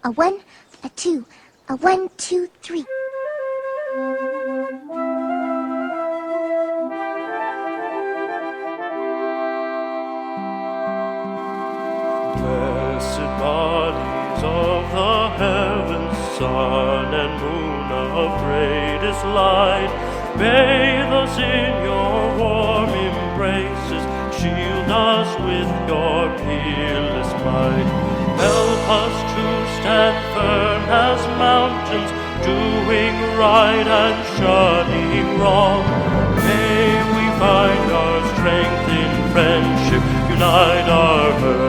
A one, a two, a 1, 2, 3. Blessed bodies of the heavens, sun and moon of greatest light, bathe us in your warm embraces, shield us with your peerless might. Help us to stand firm as mountains, doing right and shunning wrong. May we find our strength in friendship, unite our